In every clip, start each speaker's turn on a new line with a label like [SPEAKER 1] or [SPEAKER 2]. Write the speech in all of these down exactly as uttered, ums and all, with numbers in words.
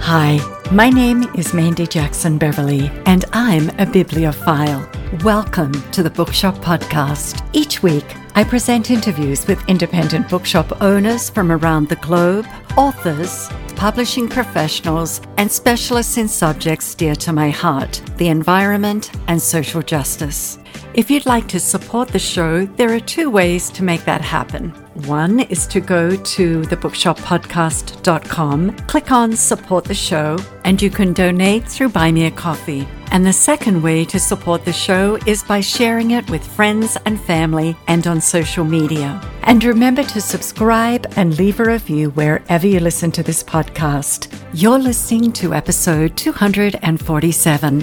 [SPEAKER 1] Hi, my name is Mandy Jackson Beverly, and I'm a bibliophile. Welcome to the Bookshop Podcast. Each week, I present interviews with independent bookshop owners from around the globe, authors, publishing professionals, and specialists in subjects dear to my heart, the environment and social justice. If you'd like to support the show, there are two ways to make that happen. One is to go to the bookshop podcast dot com, click on Support the Show, and you can donate through Buy Me a Coffee. And the second way to support the show is by sharing it with friends and family and on social media. And remember to subscribe and leave a review wherever you listen to this podcast. You're listening to episode two hundred forty-seven.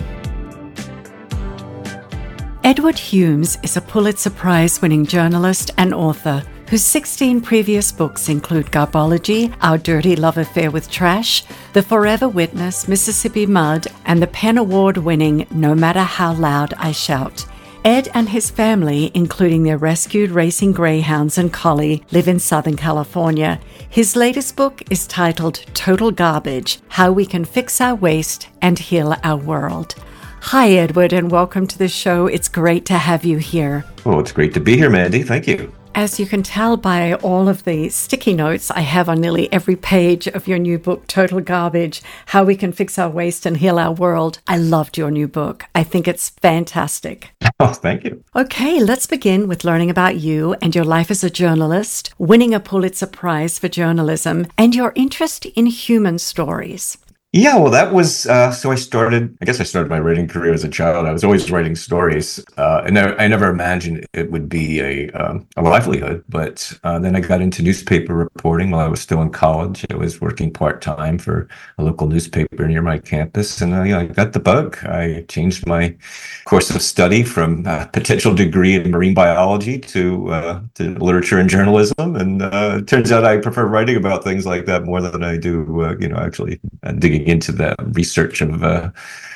[SPEAKER 1] Edward Humes is a Pulitzer Prize-winning journalist and author whose sixteen previous books include Garbology, Our Dirty Love Affair with Trash, The Forever Witness, Mississippi Mud, and the PEN Award-winning No Matter How Loud I Shout. Ed and his family, including their rescued racing greyhounds and collie, live in Southern California. His latest book is titled Total Garbage: How We Can Fix Our Waste and Heal Our World. Hi, Edward, and welcome to the show. It's great to have you here.
[SPEAKER 2] Oh, it's great to be here, Mandy. Thank you.
[SPEAKER 1] As you can tell by all of the sticky notes I have on nearly every page of your new book, Total Garbage: How We Can Fix Our Waste and Heal Our World, I loved your new book. I think it's fantastic.
[SPEAKER 2] Oh, thank you.
[SPEAKER 1] Okay, let's begin with learning about you and your life as a journalist, winning a Pulitzer Prize for journalism, and your interest in human stories.
[SPEAKER 2] Yeah, well, that was, uh, so I started, I guess I started my writing career as a child. I was always writing stories, uh, and I, I never imagined it would be a um, a livelihood. But uh, then I got into newspaper reporting while I was still in college. I was working part-time for a local newspaper near my campus, and I, I got the bug. I changed my course of study from a potential degree in marine biology to, uh, to literature and journalism, and uh, it turns out I prefer writing about things like that more than I do, uh, you know, actually uh, digging into the research of uh,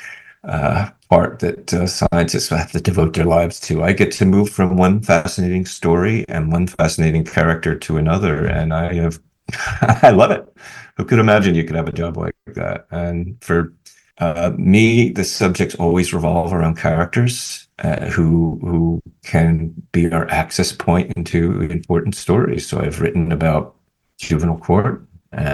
[SPEAKER 2] uh, art that uh, scientists have to devote their lives to. I get to move from one fascinating story and one fascinating character to another, and I have, I love it. Who could imagine you could have a job like that? And for uh, me, the subjects always revolve around characters uh, who who can be our access point into important stories. So I've written about juvenile court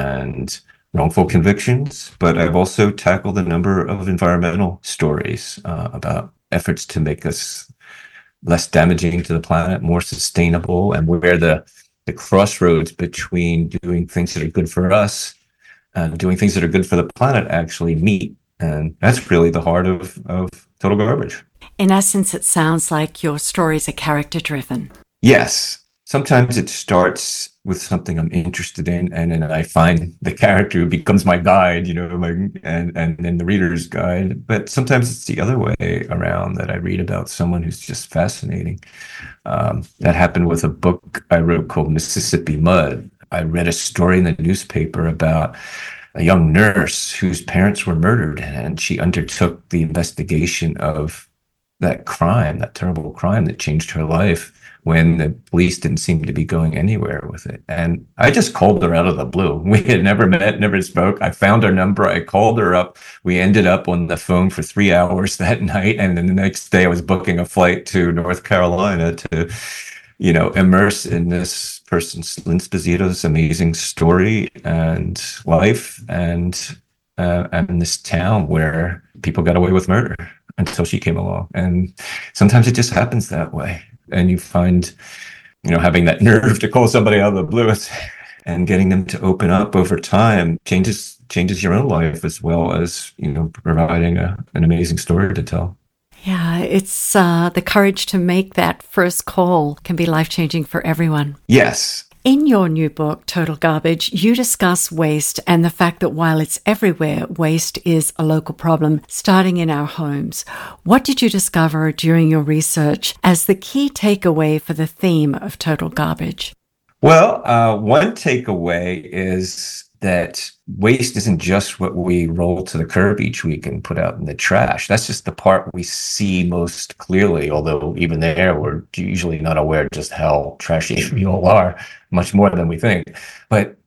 [SPEAKER 2] and wrongful convictions, but I've also tackled a number of environmental stories uh, about efforts to make us less damaging to the planet, more sustainable, and where the, the crossroads between doing things that are good for us and doing things that are good for the planet actually meet. And that's really the heart of, of Total Garbage.
[SPEAKER 1] In essence, it sounds like your stories are character-driven.
[SPEAKER 2] Yes. Sometimes it starts with something I'm interested in, and then I find the character who becomes my guide, you know, my, and, and then the reader's guide. But sometimes it's the other way around, that I read about someone who's just fascinating. Um, that happened with a book I wrote called Mississippi Mud. I read a story in the newspaper about a young nurse whose parents were murdered, and she undertook the investigation of that crime, that terrible crime that changed her life, when the police didn't seem to be going anywhere with it. And I just called her out of the blue. We had never met, never spoke. I found her number. I called her up. We ended up on the phone for three hours that night. And then the next day I was booking a flight to North Carolina to, you know, immerse in this person's, Lynn Sposito's amazing story and life, and, uh, and this town where people got away with murder until she came along. And sometimes it just happens that way. And you find, you know, having that nerve to call somebody out of the blue and getting them to open up over time changes changes your own life, as well as, you know, providing a, an amazing story to tell.
[SPEAKER 1] Yeah, it's uh, the courage to make that first call can be life-changing for everyone.
[SPEAKER 2] Yes.
[SPEAKER 1] In your new book, Total Garbage, you discuss waste and the fact that while it's everywhere, waste is a local problem, starting in our homes. What did you discover during your research as the key takeaway for the theme of Total Garbage?
[SPEAKER 2] Well, uh, one takeaway is that waste isn't just what we roll to the curb each week and put out in the trash. That's just the part we see most clearly, although even there, we're usually not aware just how trashy we all are, much more than we think. But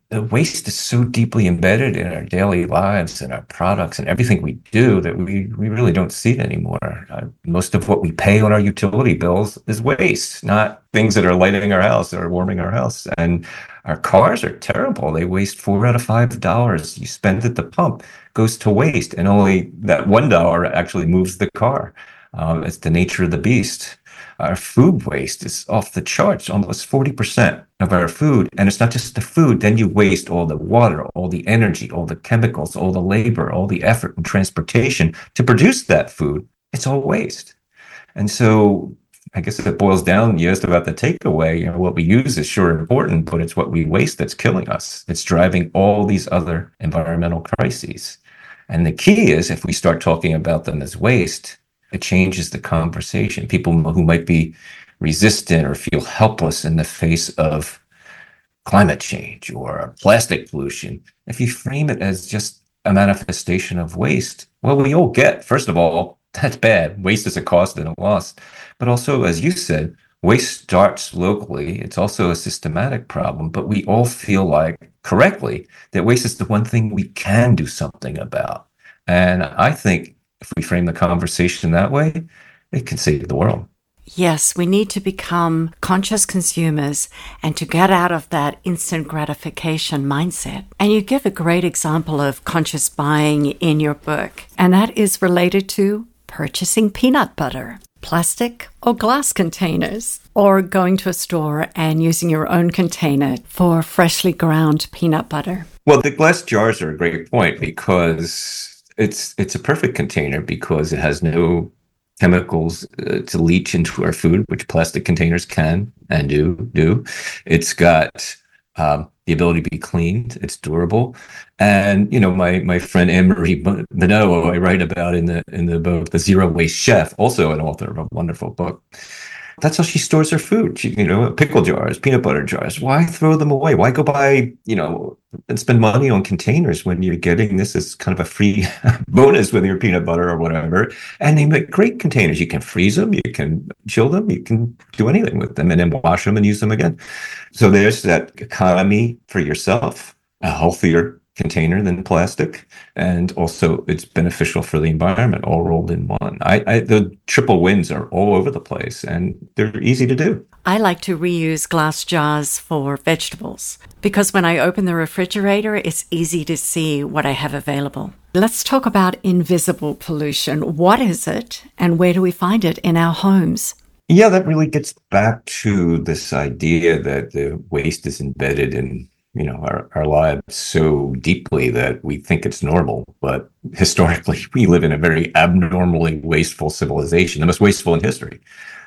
[SPEAKER 2] the waste is so deeply embedded in our daily lives and our products and everything we do that we, we really don't see it anymore. Uh, most of what we pay on our utility bills is waste, not things that are lighting our house or warming our house. And our cars are terrible. They waste four out of five dollars you spend at the pump goes to waste, and only that one dollar actually moves the car. Um, it's the nature of the beast. Our food waste is off the charts, almost forty percent of our food. And it's not just the food. Then you waste all the water, all the energy, all the chemicals, all the labor, all the effort and transportation to produce that food. It's all waste. And so I guess if it boils down, you asked about the takeaway, you know, what we use is sure important, but it's what we waste that's killing us. It's driving all these other environmental crises. And the key is if we start talking about them as waste, it changes the conversation. People who might be resistant or feel helpless in the face of climate change or plastic pollution, if you frame it as just a manifestation of waste, well, we all get, first of all, that's bad. Waste is a cost and a loss. But also, as you said, waste starts locally. It's also a systematic problem, but we all feel like, correctly, that waste is the one thing we can do something about. And I think if we frame the conversation that way, it can save the world.
[SPEAKER 1] Yes, we need to become conscious consumers and to get out of that instant gratification mindset. And you give a great example of conscious buying in your book, and that is related to purchasing peanut butter, plastic or glass containers, or going to a store and using your own container for freshly ground peanut butter.
[SPEAKER 2] Well, the glass jars are a great point because it's it's a perfect container because it has no chemicals uh, to leach into our food, which plastic containers can and do do. It's got um, the ability to be cleaned. It's durable, and you know, my my friend Anne-Marie Bonneau, I write about in the in the book, The Zero Waste Chef, also an author of a wonderful book. That's how she stores her food. She, you know, pickle jars, peanut butter jars. Why throw them away? Why go buy, you know, and spend money on containers when you're getting this as kind of a free bonus with your peanut butter or whatever? And they make great containers. You can freeze them, you can chill them, you can do anything with them, and then wash them and use them again. So there's that economy for yourself, a healthier container than plastic, and also it's beneficial for the environment, all rolled in one. I, I the triple wins are all over the place, and they're easy to do.
[SPEAKER 1] I like to reuse glass jars for vegetables because when I open the refrigerator, it's easy to see what I have available. Let's talk about invisible pollution. What is it, and where do we find it in our homes?
[SPEAKER 2] Yeah, that really gets back to this idea that the waste is embedded in you know, our, our lives so deeply that we think it's normal. But historically, we live in a very abnormally wasteful civilization, the most wasteful in history.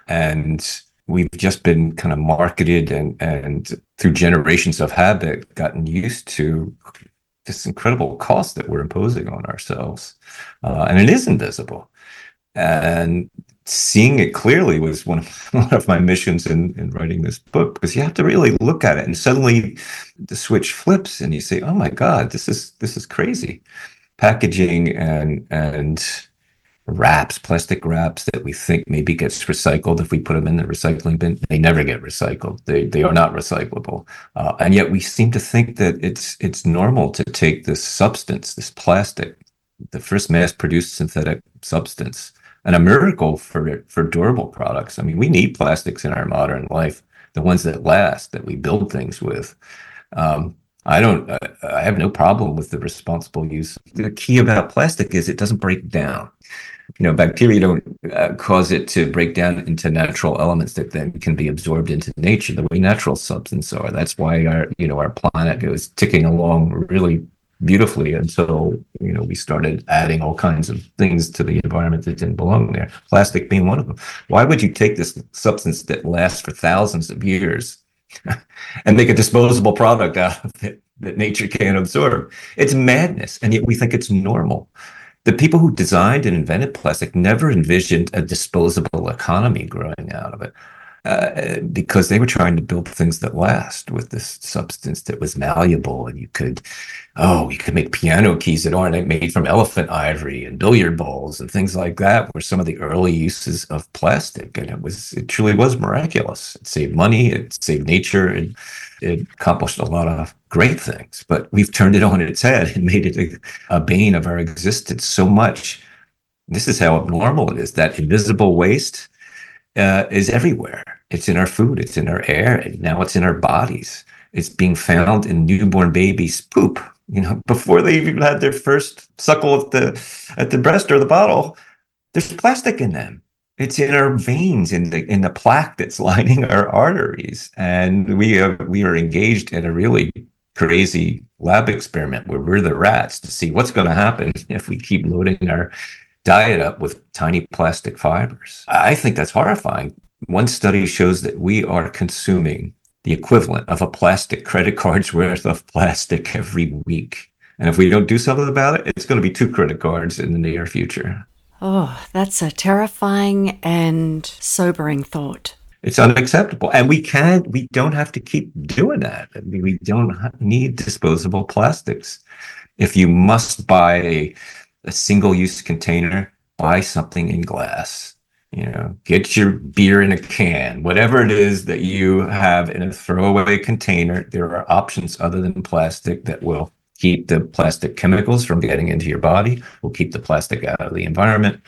[SPEAKER 2] And we've just been kind of marketed and, and through generations of habit, gotten used to this incredible cost that we're imposing on ourselves. Uh, and it is invisible. And seeing it clearly was one of, one of my missions in, in writing this book, because you have to really look at it, and suddenly the switch flips and you say, oh my God, this is this is crazy. Packaging and and wraps, plastic wraps that we think maybe gets recycled if we put them in the recycling bin, they never get recycled. They they are not recyclable. Uh, and yet we seem to think that it's it's normal to take this substance, this plastic, the first mass-produced synthetic substance, and a miracle for for durable products. I mean, we need plastics in our modern life, the ones that last, that we build things with. Um, I don't, I, I have no problem with the responsible use. The key about plastic is it doesn't break down. You know, bacteria don't uh, cause it to break down into natural elements that then can be absorbed into nature the way natural substances are. That's why our, you know, our planet goes ticking along really beautifully until, you know, we started adding all kinds of things to the environment that didn't belong there, plastic being one of them. Why would you take this substance that lasts for thousands of years and make a disposable product out of it that nature can't absorb? It's madness, and yet we think it's normal. The people who designed and invented plastic never envisioned a disposable economy growing out of it. Uh, because they were trying to build things that last with this substance that was malleable, and you could, oh, you could make piano keys that aren't made from elephant ivory, and billiard balls and things like that were some of the early uses of plastic. And it was, it truly was miraculous. It saved money, it saved nature, and it accomplished a lot of great things, but we've turned it on its head and made it a, a bane of our existence so much. This is how abnormal it is. That invisible waste uh, is everywhere. It's in our food. It's in our air. And now it's in our bodies. It's being found in newborn babies' poop. You know, before they even had their first suckle at the at the breast or the bottle, there's plastic in them. It's in our veins, in the in the plaque that's lining our arteries, and we are we are engaged in a really crazy lab experiment where we're the rats to see what's going to happen if we keep loading our diet up with tiny plastic fibers. I think that's horrifying. One study shows that we are consuming the equivalent of a plastic credit card's worth of plastic every week. And if we don't do something about it, it's going to be two credit cards in the near future.
[SPEAKER 1] Oh, that's a terrifying and sobering thought.
[SPEAKER 2] It's unacceptable. And we can't, we don't have to keep doing that. I mean, we don't need disposable plastics. If you must buy a, a single-use container, buy something in glass. You know, get your beer in a can, whatever it is that you have in a throwaway container. There are options other than plastic that will keep the plastic chemicals from getting into your body, will keep the plastic out of the environment.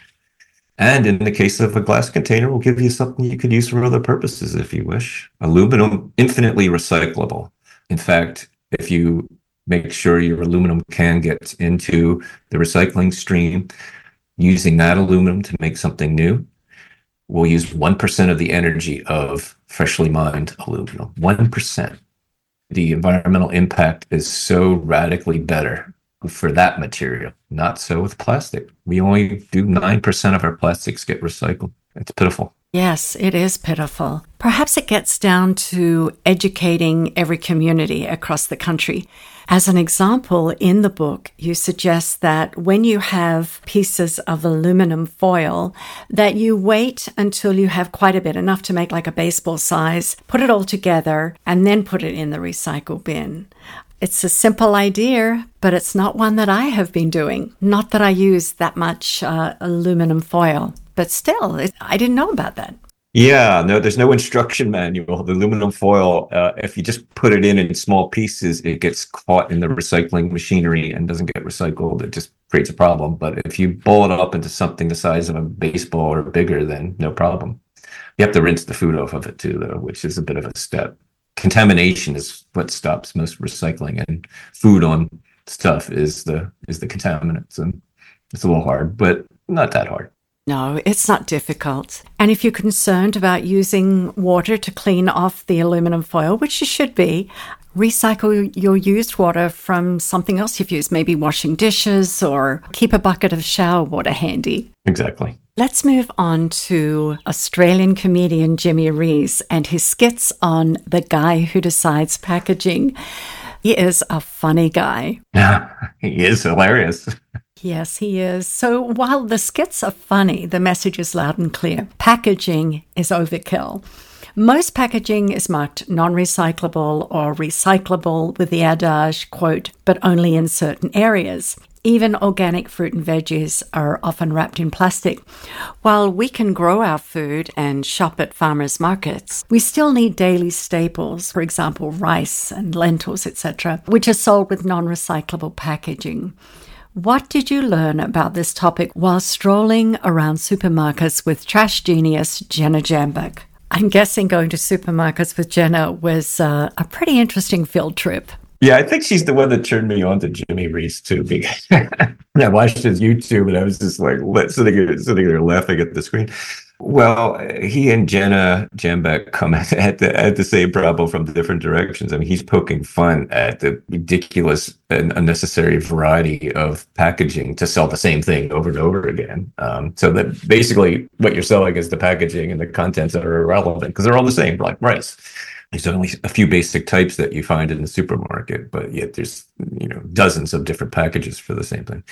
[SPEAKER 2] And in the case of a glass container, will give you something you could use for other purposes if you wish. Aluminum, infinitely recyclable. In fact, if you make sure your aluminum can get into the recycling stream, using that aluminum to make something new, we'll use one percent of the energy of freshly mined aluminum. one percent. The environmental impact is so radically better for that material. Not so with plastic. We only do nine percent of our plastics get recycled. It's pitiful.
[SPEAKER 1] Yes, it is pitiful. Perhaps it gets down to educating every community across the country. As an example, in the book, you suggest that when you have pieces of aluminum foil, that you wait until you have quite a bit, enough to make like a baseball size, put it all together, and then put it in the recycle bin. It's a simple idea, but it's not one that I have been doing. Not that I use that much uh, aluminum foil, but still, it, I didn't know about that.
[SPEAKER 2] Yeah, no, there's no instruction manual. The aluminum foil, uh, if you just put it in in small pieces, it gets caught in the recycling machinery and doesn't get recycled. It just creates a problem. But if you boil it up into something the size of a baseball or bigger, then no problem. You have to rinse the food off of it too, though, which is a bit of a step. Contamination is what stops most recycling, and food on stuff is the is the contaminants. And it's a little hard, but not that hard.
[SPEAKER 1] No, it's not difficult. And if you're concerned about using water to clean off the aluminum foil, which you should be, recycle your used water from something else you've used, maybe washing dishes, or keep a bucket of shower water handy.
[SPEAKER 2] Exactly.
[SPEAKER 1] Let's move on to Australian comedian Jimmy Rees and his skits on the guy who decides packaging. He is a funny guy.
[SPEAKER 2] Yeah, he is hilarious.
[SPEAKER 1] Yes, he is. So while the skits are funny, the message is loud and clear. Packaging is overkill. Most packaging is marked non-recyclable or recyclable with the adage, quote, but only in certain areas. Even organic fruit and veggies are often wrapped in plastic. While we can grow our food and shop at farmers' markets, we still need daily staples, for example, rice and lentils, et cetera, which are sold with non-recyclable packaging. What did you learn about this topic while strolling around supermarkets with trash genius Jenna Jambak? I'm guessing going to supermarkets with Jenna was uh, a pretty interesting field trip.
[SPEAKER 2] Yeah, I think she's the one that turned me on to Jimmy Rees too. Because I watched his YouTube and I was just like sitting there, sitting there laughing at the screen. Well, he and Jenna Jambak come at, at, the, at the same problem from different directions. I mean, he's poking fun at the ridiculous and unnecessary variety of packaging to sell the same thing over and over again. Um, so that basically what you're selling is the packaging and the contents that are irrelevant because they're all the same, like rice. There's only a few basic types that you find in the supermarket, but yet there's, you know, dozens of different packages for the same thing.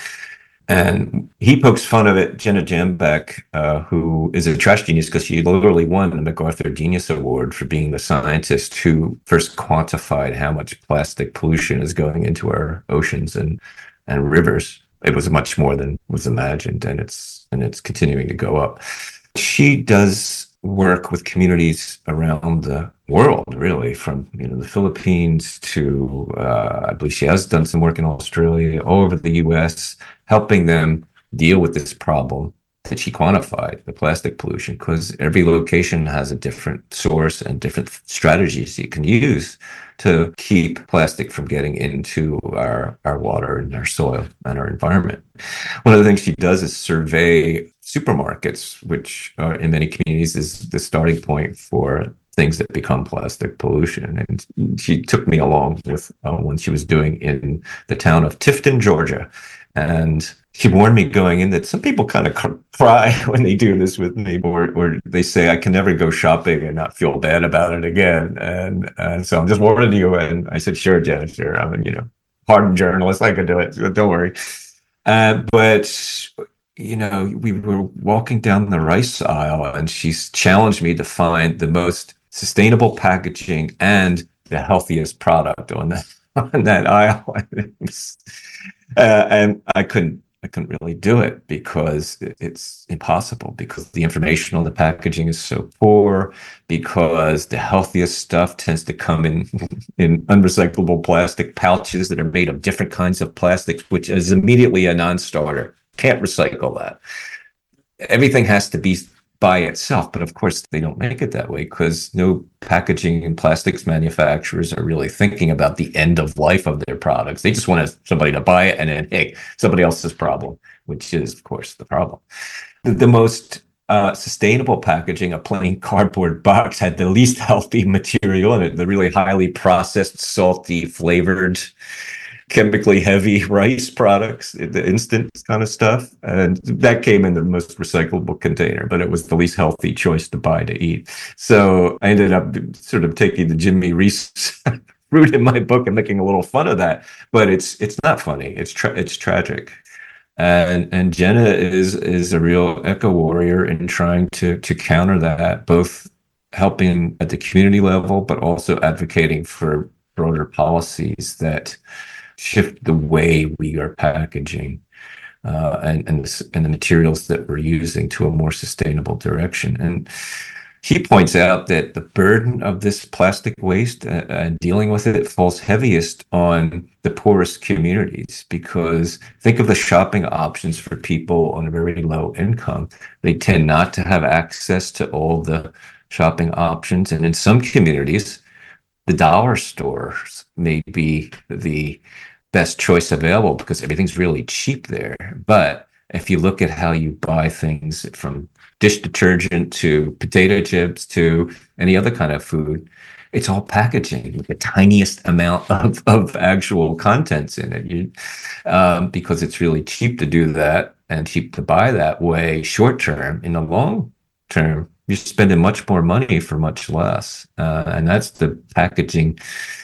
[SPEAKER 2] And he pokes fun of it. Jenna Jambak, uh, who is a trash genius because she literally won the MacArthur Genius Award for being the scientist who first quantified how much plastic pollution is going into our oceans and, and rivers. It was much more than was imagined, and it's and it's continuing to go up. She does work with communities around the world, really, from you know the Philippines to uh, I believe she has done some work in Australia, all over the U S, helping them deal with this problem that she quantified, the plastic pollution, because every location has a different source and different strategies you can use to keep plastic from getting into our, our water and our soil and our environment. One of the things she does is survey supermarkets, which uh, in many communities is the starting point for things that become plastic pollution. And she took me along with uh, one she was doing in the town of Tifton, Georgia. And she warned me going in that some people kind of cr- cry when they do this with me, or, or they say, I can never go shopping and not feel bad about it again. And, and so I'm just warning you. And I said, sure, Jenna, sure. I'm a, you know, hardened journalist. I can do it. Don't worry. Uh, but, you know, we were walking down the rice aisle and she's challenged me to find the most sustainable packaging and the healthiest product on that, on that aisle. Uh, and I couldn't, I couldn't really do it because it's impossible, because the information on the packaging is so poor, because the healthiest stuff tends to come in, in unrecyclable plastic pouches that are made of different kinds of plastics, which is immediately a non-starter. Can't recycle that. Everything has to be by itself, but of course they don't make it that way because no packaging and plastics manufacturers are really thinking about the end of life of their products. They just want somebody to buy it and then, hey, somebody else's problem, which is, of course, the problem. The, the most uh, sustainable packaging, a plain cardboard box, had the least healthy material in it, the really highly processed, salty, flavored, chemically heavy rice products, the instant kind of stuff. And that came in the most recyclable container, but it was the least healthy choice to buy to eat. So I ended up sort of taking the Jimmy Reese route in my book and making a little fun of that. But it's it's not funny. It's tra- it's tragic. And and Jenna is is a real eco warrior in trying to to counter that, both helping at the community level, but also advocating for broader policies that shift the way we are packaging uh, and and the, and the materials that we're using to a more sustainable direction. And he points out that the burden of this plastic waste uh, and dealing with it falls heaviest on the poorest communities, because think of the shopping options for people on a very low income. They tend not to have access to all the shopping options. And in some communities, the dollar stores may be the best choice available because everything's really cheap there. But if you look at how you buy things, from dish detergent to potato chips to any other kind of food, it's all packaging with the tiniest amount of, of actual contents in it. You, um, because it's really cheap to do that and cheap to buy that way short term. In the long term, you're spending much more money for much less. Uh, and that's the packaging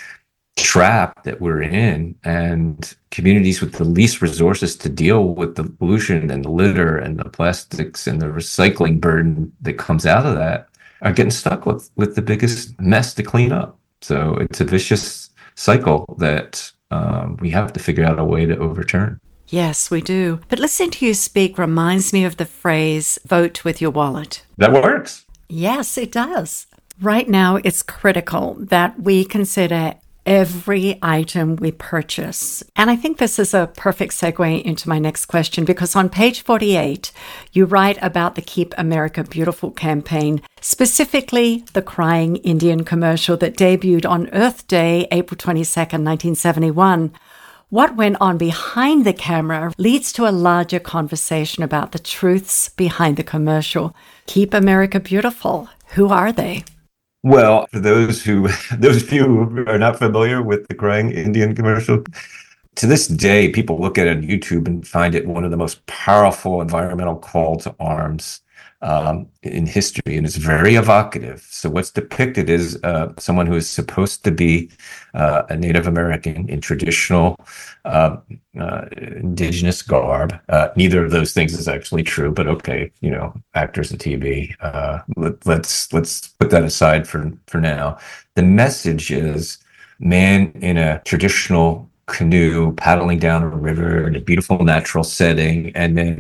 [SPEAKER 2] trap that we're in. And communities with the least resources to deal with the pollution and the litter and the plastics and the recycling burden that comes out of that are getting stuck with, with the biggest mess to clean up. So it's a vicious cycle that um, we have to figure out a way to overturn.
[SPEAKER 1] Yes, we do. But listening to you speak reminds me of the phrase, vote with your wallet.
[SPEAKER 2] That works.
[SPEAKER 1] Yes, it does. Right now, it's critical that we consider every item we purchase. And I think this is a perfect segue into my next question, because on page forty-eight, you write about the Keep America Beautiful campaign, specifically the Crying Indian commercial that debuted on Earth Day, April twenty-second, nineteen seventy-one. What went on behind the camera leads to a larger conversation about the truths behind the commercial. Keep America Beautiful. Who are they?
[SPEAKER 2] Well, for those who, those few who are not familiar with the Crying Indian commercial, to this day, people look at it on YouTube and find it one of the most powerful environmental call to arms um, in history, and it's very evocative. So what's depicted is uh, someone who is supposed to be uh, a Native American in traditional uh, uh, indigenous garb. Uh, neither of those things is actually true, but okay, you know, actors and T V. Uh, let, let's let's put that aside for for now. The message is man in a traditional canoe paddling down a river in a beautiful natural setting, and then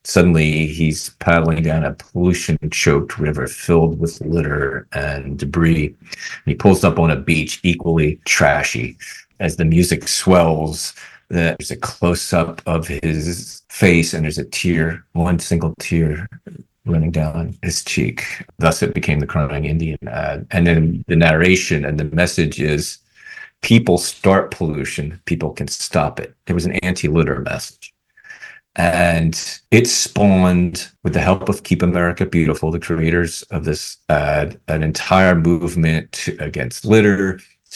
[SPEAKER 2] suddenly he's paddling down a pollution-choked river filled with litter and debris. And he pulls up on a beach equally trashy. As the music swells, there's a close-up of his face, and there's a tear, one single tear running down his cheek. Thus, it became the Crying Indian ad. And then the narration and the message is, people start pollution, people can stop it. It was an anti-litter message. And it spawned, with the help of Keep America Beautiful, the creators of this ad, an entire movement to, against litter,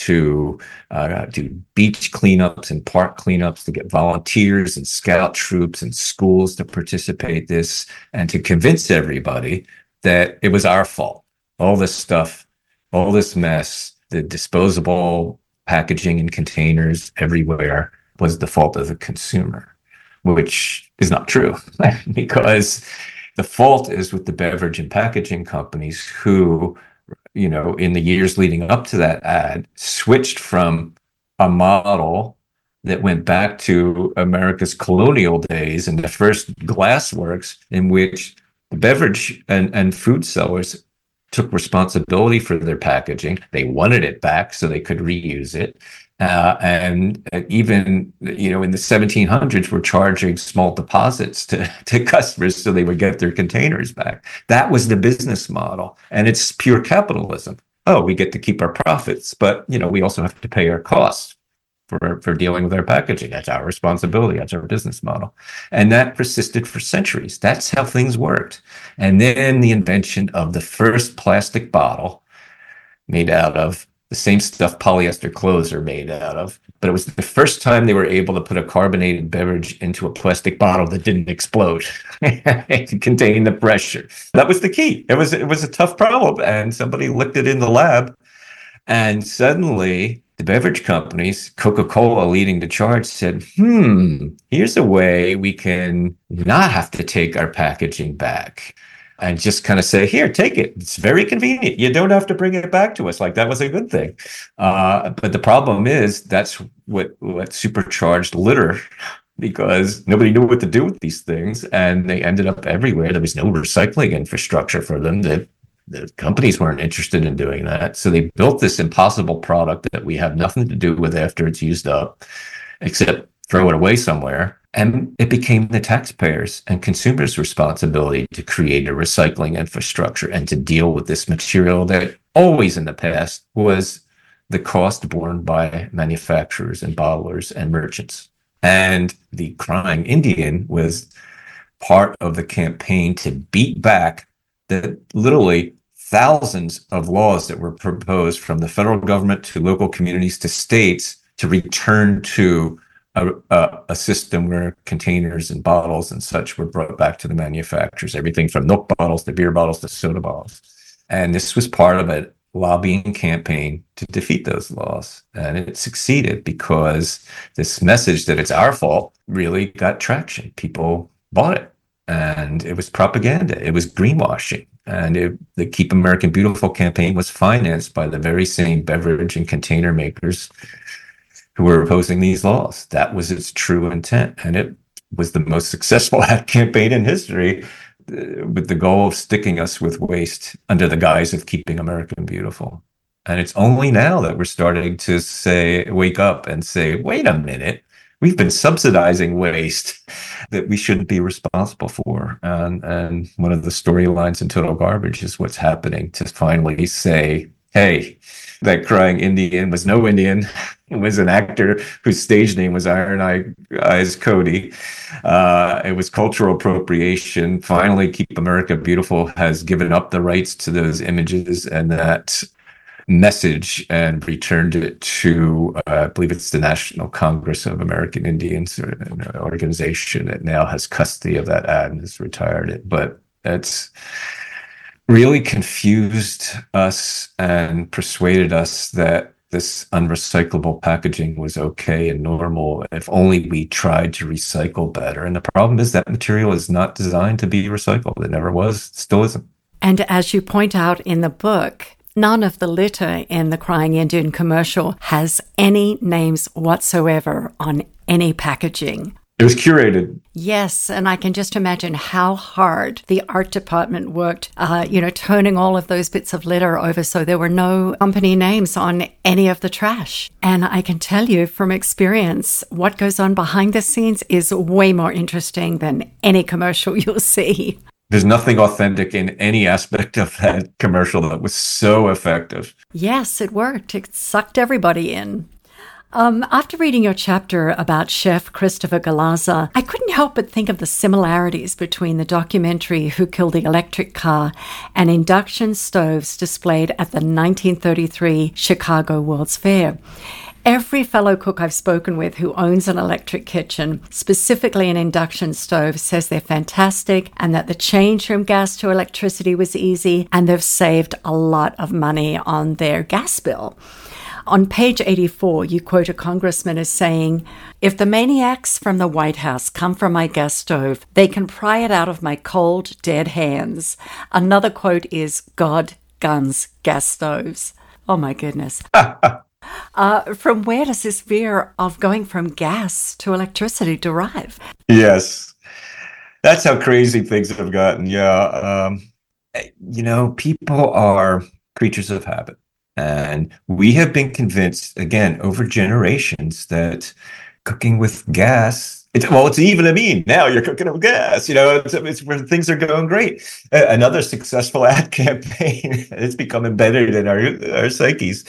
[SPEAKER 2] to uh, do beach cleanups and park cleanups, to get volunteers and scout troops and schools to participate this, and to convince everybody that it was our fault. All this stuff, all this mess, the disposable packaging and containers everywhere was the fault of the consumer, which is not true, because the fault is with the beverage and packaging companies who, you know, in the years leading up to that ad, switched from a model that went back to America's colonial days and the first glassworks, in which the beverage and, and food sellers took responsibility for their packaging. They wanted it back so they could reuse it. Uh, and even, you know, in the seventeen hundreds, we're charging small deposits to, to customers so they would get their containers back. That was the business model. And it's pure capitalism. Oh, we get to keep our profits, but, you know, we also have to pay our costs for, for dealing with our packaging. That's our responsibility. That's our business model. And that persisted for centuries. That's how things worked. And then the invention of the first plastic bottle made out of the same stuff polyester clothes are made out of. But it was the first time they were able to put a carbonated beverage into a plastic bottle that didn't explode and contain the pressure. That was the key. It was, it was a tough problem. And somebody looked it in the lab. And suddenly the beverage companies, Coca-Cola leading the charge, said, hmm, here's a way we can not have to take our packaging back. And just kind of say, here, take it. It's very convenient. You don't have to bring it back to us. Like, that was a good thing. Uh, but the problem is that's what, what supercharged litter, because nobody knew what to do with these things. And they ended up everywhere. There was no recycling infrastructure for them. The, the companies weren't interested in doing that. So they built this impossible product that we have nothing to do with after it's used up, except throw it away somewhere. And it became the taxpayers' and consumers' responsibility to create a recycling infrastructure and to deal with this material that always in the past was the cost borne by manufacturers and bottlers and merchants. And the Crying Indian was part of the campaign to beat back the literally thousands of laws that were proposed from the federal government to local communities to states to return to A, a, a system where containers and bottles and such were brought back to the manufacturers, everything from milk bottles to beer bottles to soda bottles. And this was part of a lobbying campaign to defeat those laws. And it succeeded because this message that it's our fault really got traction. People bought it. And it was propaganda. It was greenwashing. And it, the Keep America Beautiful campaign was financed by the very same beverage and container makers who were opposing these laws. That was its true intent. And it was the most successful ad campaign in history, uh, with the goal of sticking us with waste under the guise of keeping America beautiful. And it's only now that we're starting to say, wake up and say, wait a minute, we've been subsidizing waste that we shouldn't be responsible for. And, and one of the storylines in Total Garbage is what's happening to finally say, hey, that Crying Indian was no Indian. It was an actor whose stage name was Iron Eyes Cody. Uh, it was cultural appropriation. Finally, Keep America Beautiful has given up the rights to those images and that message and returned it to, uh, I believe it's the National Congress of American Indians, or an organization that now has custody of that ad and has retired it. But it's really confused us and persuaded us that this unrecyclable packaging was okay and normal if only we tried to recycle better. And the problem is that material is not designed to be recycled. It never was, still isn't.
[SPEAKER 1] And as you point out in the book, none of the litter in the Crying Indian commercial has any names whatsoever on any packaging.
[SPEAKER 2] It was curated.
[SPEAKER 1] Yes, and I can just imagine how hard the art department worked, uh, you know, turning all of those bits of litter over so there were no company names on any of the trash. And I can tell you from experience, what goes on behind the scenes is way more interesting than any commercial you'll see.
[SPEAKER 2] There's nothing authentic in any aspect of that commercial that was so effective.
[SPEAKER 1] Yes, it worked. It sucked everybody in. Um, after reading your chapter about Chef Christopher Galazza, I couldn't help but think of the similarities between the documentary Who Killed the Electric Car and induction stoves displayed at the nineteen thirty-three Chicago World's Fair. Every fellow cook I've spoken with who owns an electric kitchen, specifically an induction stove, says they're fantastic and that the change from gas to electricity was easy and they've saved a lot of money on their gas bill. On page eighty-four, you quote a congressman as saying, "If the maniacs from the White House come for my gas stove, they can pry it out of my cold, dead hands." Another quote is, "God, guns, gas stoves." Oh, my goodness. uh, from where does this fear of going from gas to electricity derive?
[SPEAKER 2] Yes. That's how crazy things have gotten. Yeah. Um, you know, people are creatures of habit. And we have been convinced, again, over generations that cooking with gas, it's, well, it's even a mean. Now you're cooking with gas, you know, it's, it's where things are going great. Uh, another successful ad campaign, it's become embedded in our, our psyches.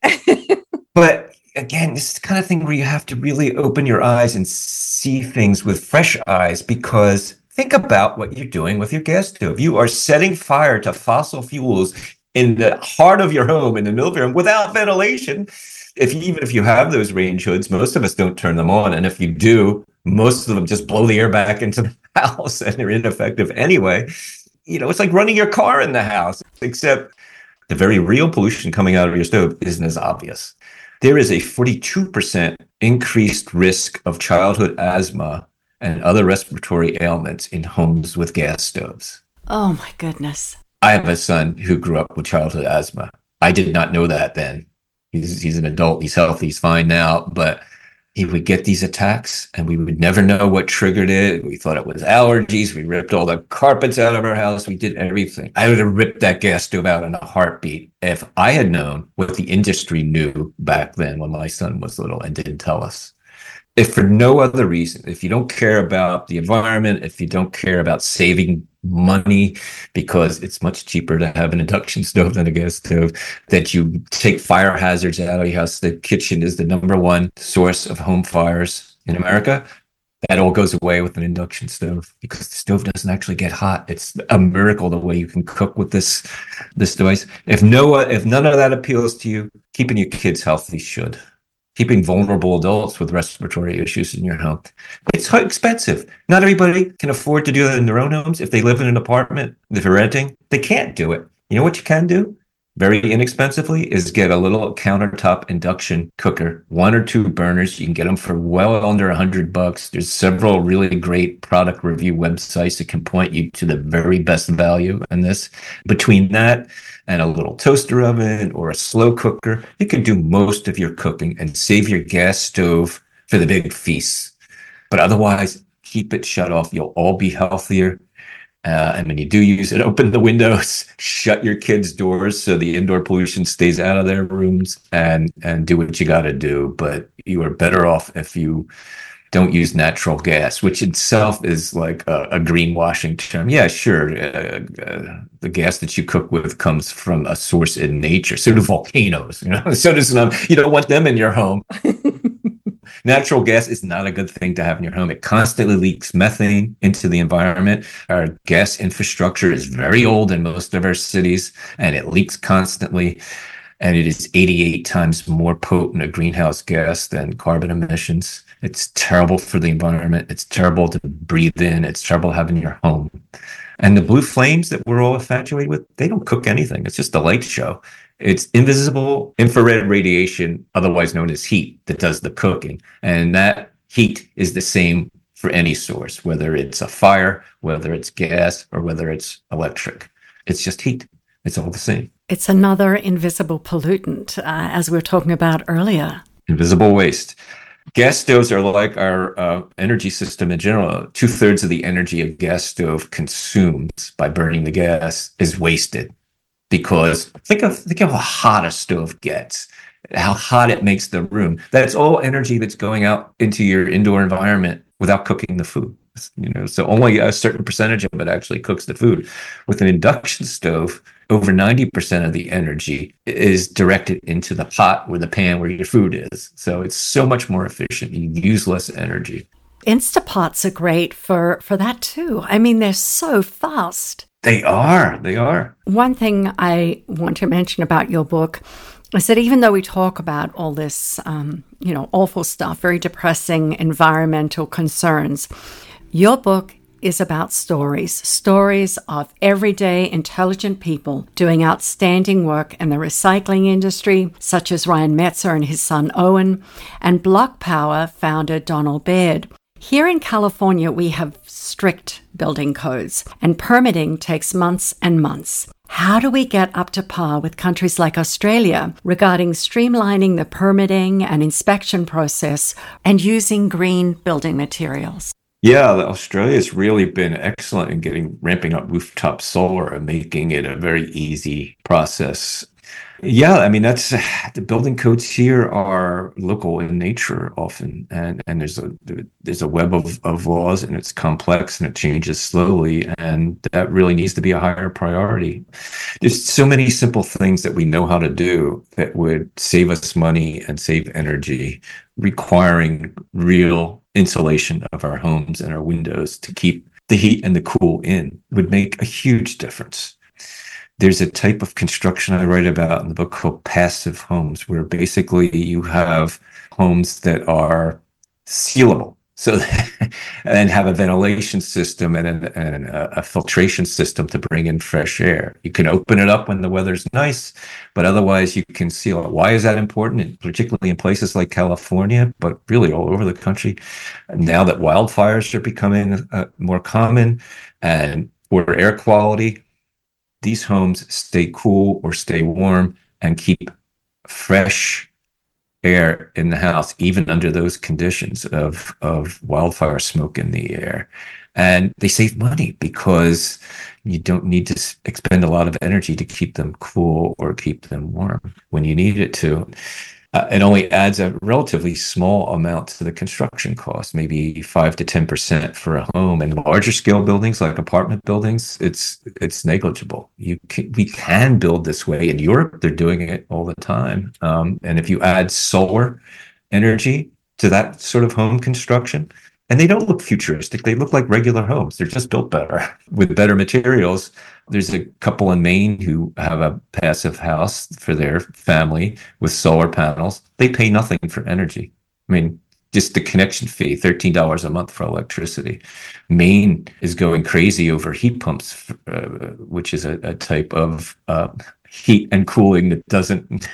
[SPEAKER 2] But again, this is the kind of thing where you have to really open your eyes and see things with fresh eyes, because think about what you're doing with your gas stove. You are setting fire to fossil fuels in the heart of your home, in the middle of your home, without ventilation. If you, even if you have those range hoods, most of us don't turn them on. And if you do, most of them just blow the air back into the house and they're ineffective anyway. You know, it's like running your car in the house, except the very real pollution coming out of your stove isn't as obvious. There is a forty-two percent increased risk of childhood asthma and other respiratory ailments in homes with gas stoves.
[SPEAKER 1] Oh, my goodness.
[SPEAKER 2] I have a son who grew up with childhood asthma. I did not know that then. He's, he's an adult. He's healthy. He's fine now. But he would get these attacks and we would never know what triggered it. We thought it was allergies. We ripped all the carpets out of our house. We did everything. I would have ripped that gas stove out in a heartbeat if I had known what the industry knew back then when my son was little and didn't tell us. If for no other reason, if you don't care about the environment, if you don't care about saving money, because it's much cheaper to have an induction stove than a gas stove, that you take fire hazards out of your house. The kitchen is the number one source of home fires in America. That all goes away with an induction stove because the stove doesn't actually get hot. It's a miracle the way you can cook with this this device. If no, if none of that appeals to you, keeping your kids healthy should. Keeping vulnerable adults with respiratory issues in your home. It's expensive. Not everybody can afford to do that in their own homes. If they live in an apartment, if you're renting, they can't do it. You know what you can do? Very inexpensively is get a little countertop induction cooker, one or two burners. You can get them for well under a hundred bucks. There's several really great product review websites that can point you to the very best value in this. Between that and a little toaster oven or a slow cooker, you can do most of your cooking and save your gas stove for the big feasts. But otherwise, keep it shut off. You'll all be healthier. Uh, and when you do use it, open the windows, shut your kids' doors so the indoor pollution stays out of their rooms, and, and do what you got to do. But you are better off if you don't use natural gas, which itself is like a, a greenwashing term. Yeah, sure. Uh, uh, the gas that you cook with comes from a source in nature. So do volcanoes. You know, so does um, you don't want them in your home. Natural gas is not a good thing to have in your home. It constantly leaks methane into the environment. Our gas infrastructure is very old in most of our cities, and it leaks constantly. And it is eighty-eight times more potent a greenhouse gas than carbon emissions. It's terrible for the environment. It's terrible to breathe in. It's terrible to have in your home. And the blue flames that we're all infatuated with, they don't cook anything. It's just a light show. It's invisible infrared radiation, otherwise known as heat, that does the cooking. And that heat is the same for any source, whether it's a fire, whether it's gas, or whether it's electric. It's just heat. It's all the same.
[SPEAKER 1] It's another invisible pollutant, uh, as we were talking about earlier.
[SPEAKER 2] Invisible waste. Gas stoves are like our uh, energy system in general. Two thirds of the energy a gas stove consumes by burning the gas is wasted because think of think of how hot a stove gets, how hot it makes the room. That's all energy that's going out into your indoor environment without cooking the food. You know, so only a certain percentage of it actually cooks the food. With an induction stove, over ninety percent of the energy is directed into the pot or the pan where your food is. So it's so much more efficient. You use less energy.
[SPEAKER 1] Instapots are great for, for that too. I mean, they're so fast.
[SPEAKER 2] They are. They are.
[SPEAKER 1] One thing I want to mention about your book is that even though we talk about all this, um, you know, awful stuff, very depressing environmental concerns, your book is about stories, stories of everyday intelligent people doing outstanding work in the recycling industry, such as Ryan Metzer and his son Owen, and Block Power founder Donald Baird. Here in California, we have strict building codes, and permitting takes months and months. How do we get up to par with countries like Australia regarding streamlining the permitting and inspection process and using green building materials?
[SPEAKER 2] Yeah, Australia's really been excellent in getting ramping up rooftop solar and making it a very easy process. Yeah, I mean, that's the building codes here are local in nature often, and and there's a there's a web of, of laws, and it's complex and it changes slowly, and that really needs to be a higher priority. There's so many simple things that we know how to do that would save us money and save energy, requiring real insulation of our homes and our windows to keep the heat and the cool in would make a huge difference. There's a type of construction I write about in the book called passive homes, where basically you have homes that are sealable. So, and have a ventilation system and, a, and a, a filtration system to bring in fresh air. You can open it up when the weather's nice, but otherwise you can seal it. Why is that important? And particularly in places like California, but really all over the country. Now that wildfires are becoming uh, more common and poor air quality, these homes stay cool or stay warm and keep fresh air in the house, even under those conditions of, of wildfire smoke in the air. And they save money because you don't need to expend a lot of energy to keep them cool or keep them warm when you need it to. Uh, it only adds a relatively small amount to the construction cost, maybe five to ten percent for a home. And larger scale buildings like apartment buildings, it's it's negligible. You can, we can build this way. In Europe, they're doing it all the time. Um, and if you add solar energy to that sort of home construction, and they don't look futuristic, they look like regular homes. They're just built better with better materials. There's a couple in Maine who have a passive house for their family with solar panels. They pay nothing for energy. I mean, just the connection fee, thirteen dollars a month for electricity. Maine is going crazy over heat pumps, uh, which is a, a type of uh, heat and cooling that doesn't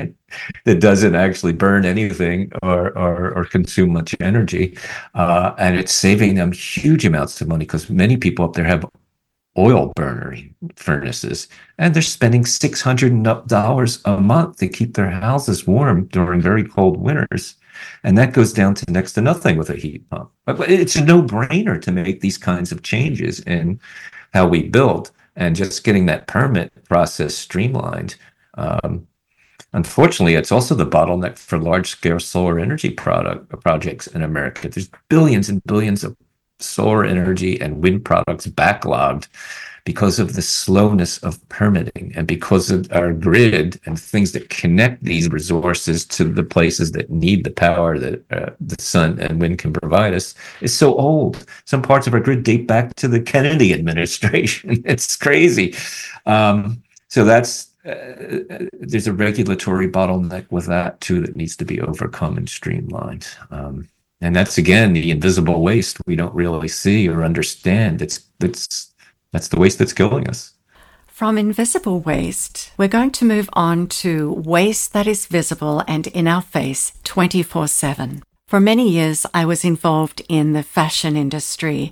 [SPEAKER 2] that doesn't actually burn anything or or, or consume much energy, uh, and it's saving them huge amounts of money because many people up there have oil burner furnaces, and they're spending six hundred dollars a month to keep their houses warm during very cold winters. And that goes down to next to nothing with a heat pump. But it's a no-brainer to make these kinds of changes in how we build, and just getting that permit process streamlined. Um, unfortunately, it's also the bottleneck for large-scale solar energy product projects in America. There's billions and billions of solar energy and wind products backlogged because of the slowness of permitting and because of our grid and things that connect these resources to the places that need the power that uh, the sun and wind can provide us is so old. Some parts of our grid date back to the Kennedy administration. It's crazy. Um, so that's uh, there's a regulatory bottleneck with that too that needs to be overcome and streamlined. Um, And that's, again, the invisible waste we don't really see or understand. It's, it's, that's the waste that's killing us.
[SPEAKER 1] From invisible waste, we're going to move on to waste that is visible and in our face twenty-four seven. For many years, I was involved in the fashion industry.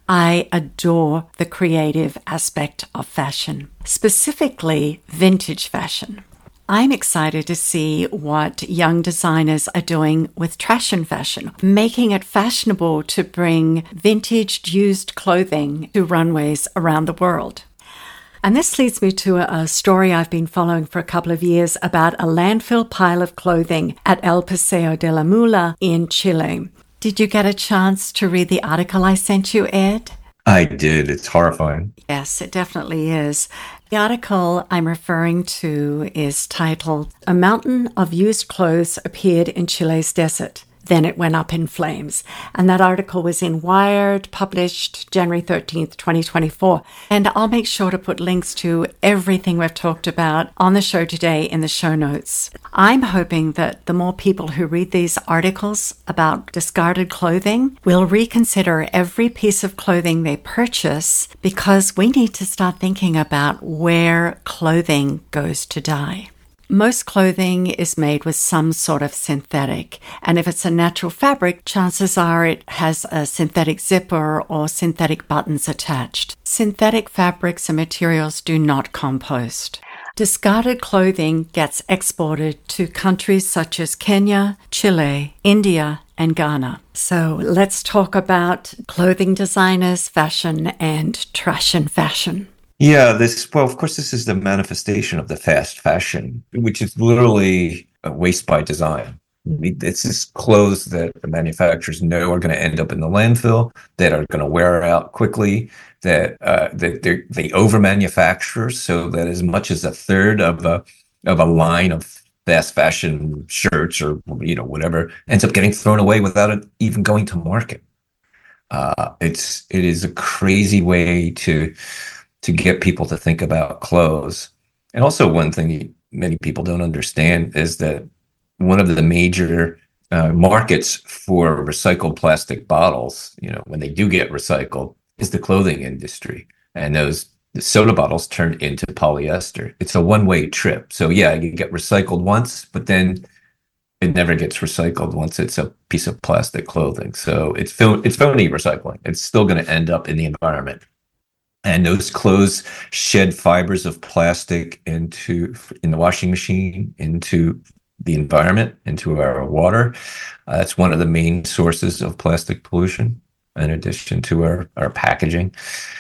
[SPEAKER 1] I adore the creative aspect of fashion, specifically vintage fashion. I'm excited to see what young designers are doing with trash and fashion, making it fashionable to bring vintage used clothing to runways around the world. And this leads me to a story I've been following for a couple of years about a landfill pile of clothing at El Paseo de la Mula in Chile. Did you get a chance to read the article I sent you, Ed?
[SPEAKER 2] I did. It's horrifying.
[SPEAKER 1] Yes, it definitely is. The article I'm referring to is titled, "A Mountain of Used Clothes Appeared in Chile's Desert. Then it went up in flames." And that article was in Wired, published January thirteenth, twenty twenty-four. And I'll make sure to put links to everything we've talked about on the show today in the show notes. I'm hoping that the more people who read these articles about discarded clothing will reconsider every piece of clothing they purchase, because we need to start thinking about where clothing goes to die. Most clothing is made with some sort of synthetic, and if it's a natural fabric, chances are it has a synthetic zipper or synthetic buttons attached. Synthetic fabrics and materials do not compost. Discarded clothing gets exported to countries such as Kenya, Chile, India, and Ghana. So let's talk about clothing designers, fashion, and trash and fashion.
[SPEAKER 2] Yeah, this, well, of course, this is the manifestation of the fast fashion, which is literally a waste by design. It's just clothes that the manufacturers know are going to end up in the landfill, that are going to wear out quickly, that uh, that they over manufacture so that as much as a third of a of a line of fast fashion shirts or you know whatever ends up getting thrown away without it even going to market. Uh, it's it is a crazy way to. to get people to think about clothes. And also one thing many people don't understand is that one of the major uh, markets for recycled plastic bottles, you know, when they do get recycled, is the clothing industry. And those the soda bottles turn into polyester. It's a one-way trip. So yeah, you get recycled once, but then it never gets recycled once it's a piece of plastic clothing. So it's, it's phony recycling. It's still going to end up in the environment. And those clothes shed fibers of plastic into in the washing machine, into the environment, into our water. Uh, that's one of the main sources of plastic pollution, in addition to our, our packaging.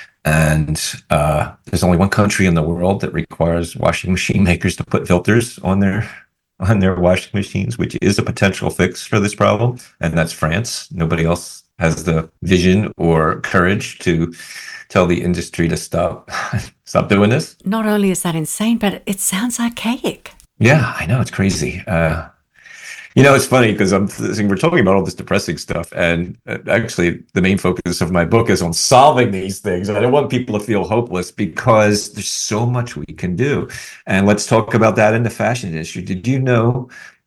[SPEAKER 2] And uh, there's only one country in the world that requires washing machine makers to put filters on their on their washing machines, which is a potential fix for this problem, and that's France. Nobody else has the vision or courage to tell the industry to stop stop doing this.
[SPEAKER 1] Not only is that insane, but it sounds archaic.
[SPEAKER 2] Yeah, I know. It's crazy. Uh, you know, it's funny because I'm we're talking about all this depressing stuff, and actually the main focus of my book is on solving these things. I don't want people to feel hopeless because there's so much we can do. And let's talk about that in the fashion industry. Did you know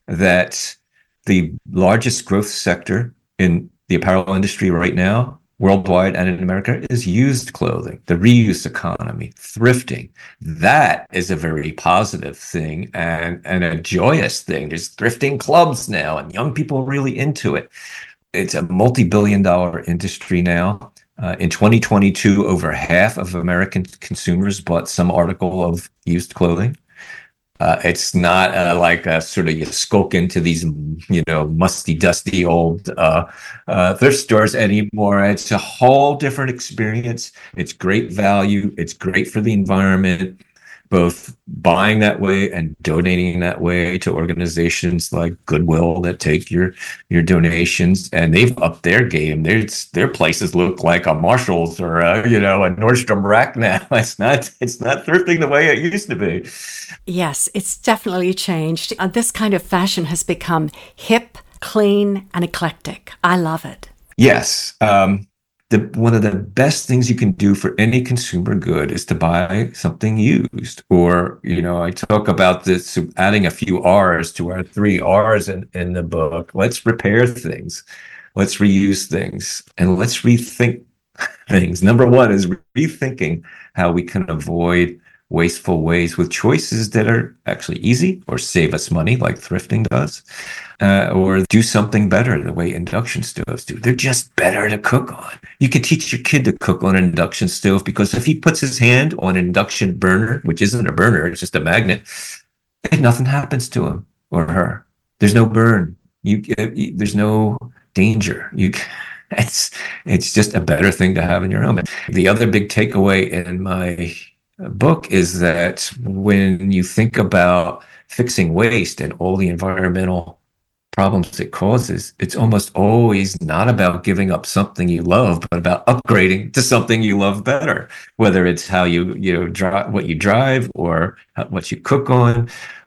[SPEAKER 2] that the largest growth sector in the apparel industry right now, worldwide and in America, is used clothing, the reuse economy, thrifting? That is a very positive thing and, and a joyous thing. There's thrifting clubs now and young people are really into it. It's a multi-billion dollar industry now. Uh, in twenty twenty-two, over half of American consumers bought some article of used clothing. Uh, it's not uh, like a sort of you skulk into these, you know, musty, dusty old uh, uh, thrift stores anymore. It's a whole different experience. It's great value. It's great for the environment, both buying that way and donating that way to organizations like Goodwill that take your your donations, and they've upped their game. Their their places look like a Marshalls or a, you know, a Nordstrom Rack now. It's not it's not thrifting the way it used to be.
[SPEAKER 1] Yes, it's definitely changed. Uh, this kind of fashion has become hip, clean, and eclectic. I love it.
[SPEAKER 2] Yes. Um, the, one of the best things you can do for any consumer good is to buy something used. Or, you know, I talk about this, adding a few R's to our three R's in, in the book. Let's repair things. Let's reuse things. And let's rethink things. Number one is rethinking how we can avoid wasteful ways with choices that are actually easy or save us money, like thrifting does, uh, or do something better the way induction stoves do. They're just better to cook on. You can teach your kid to cook on an induction stove because if he puts his hand on an induction burner, which isn't a burner, it's just a magnet, and nothing happens to him or her. There's no burn. You, you there's no danger. You, it's it's just a better thing to have in your home. The other big takeaway in my book is that when you think about fixing waste and all the environmental problems it causes, it's almost always not about giving up something you love, but about upgrading to something you love better. Whether it's how you you know drive, what you drive, or what you cook on,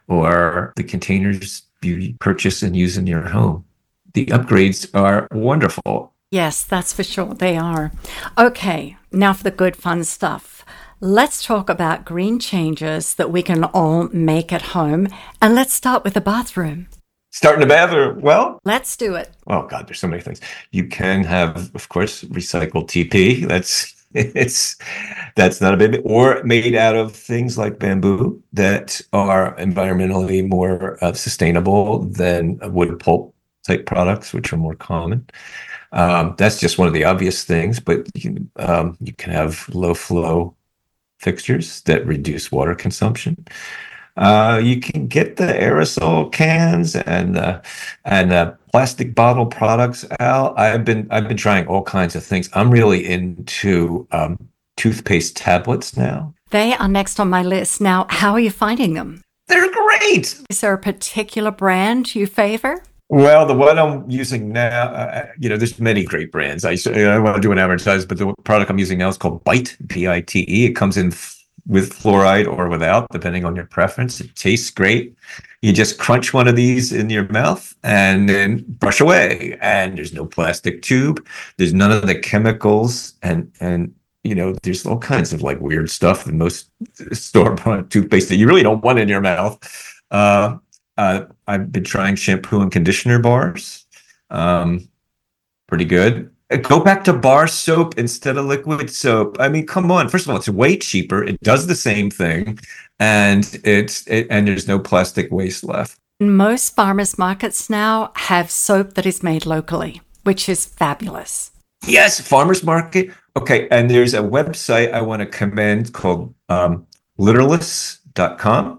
[SPEAKER 2] or the containers you purchase and use in your home. The upgrades are wonderful.
[SPEAKER 1] Yes, that's for sure. They are. Okay, now for the good fun stuff. Let's talk about green changes that we can all make at home. And let's start with the bathroom.
[SPEAKER 2] Start in the bathroom. Well,
[SPEAKER 1] let's do it.
[SPEAKER 2] Oh God, there's so many things. You can have, of course, recycled T P. That's it's that's not a big, or made out of things like bamboo that are environmentally more uh, sustainable than wood pulp type products, which are more common. Um, that's just one of the obvious things. But you can, um, you can have low flow fixtures that reduce water consumption. Uh, you can get the aerosol cans and uh, and uh, plastic bottle products out. I've been I've been trying all kinds of things. I'm really into um, toothpaste tablets now.
[SPEAKER 1] They are next on my list. Now, how are you finding them?
[SPEAKER 2] They're great.
[SPEAKER 1] Is there a particular brand you favor?
[SPEAKER 2] Well, the one I'm using now, uh, you know, there's many great brands. I, I don't want to do an advertise, but the product I'm using now is called Bite, B I T E. It comes in f- with fluoride or without, depending on your preference. It tastes great. You just crunch one of these in your mouth and then brush away. And there's no plastic tube. There's none of the chemicals. And, and you know, there's all kinds of like weird stuff in most store-bought toothpaste that you really don't want in your mouth. Uh, uh, I've been trying shampoo and conditioner bars. Um, pretty good. Go back to bar soap instead of liquid soap. I mean, come on. First of all, it's way cheaper. It does the same thing, and it's it, and there's no plastic waste left.
[SPEAKER 1] Most farmers markets now have soap that is made locally, which is fabulous.
[SPEAKER 2] Yes, farmers market. Okay, and there's a website I want to commend called um, Litterless dot com.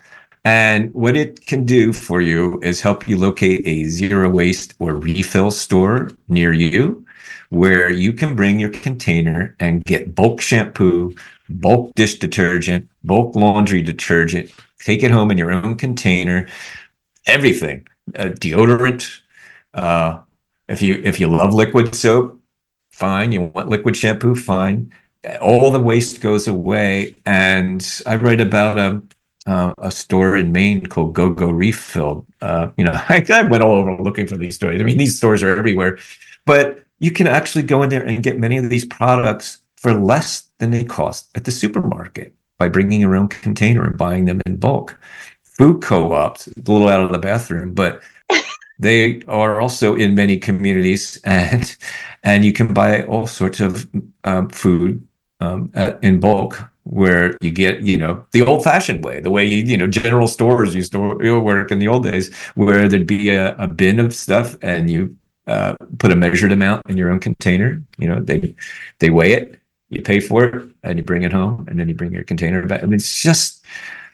[SPEAKER 2] And what it can do for you is help you locate a zero waste or refill store near you, where you can bring your container and get bulk shampoo, bulk dish detergent, bulk laundry detergent, take it home in your own container, everything, uh, deodorant. Uh, if you if you love liquid soap, fine. You want liquid shampoo, fine. All the waste goes away. And I write about a Uh, a store in Maine called Go Go Refill. Uh, you know, I, I went all over looking for these stores. I mean, these stores are everywhere, but you can actually go in there and get many of these products for less than they cost at the supermarket by bringing your own container and buying them in bulk. Food co-ops, a little out of the bathroom, but they are also in many communities, and and you can buy all sorts of um, food um, at, in bulk, where you get, you know, the old-fashioned way, the way, you, you know, general stores used to work in the old days, where there'd be a, a bin of stuff and you uh, put a measured amount in your own container. You know, they they weigh it, you pay for it, and you bring it home, and then you bring your container back. I mean, it's just,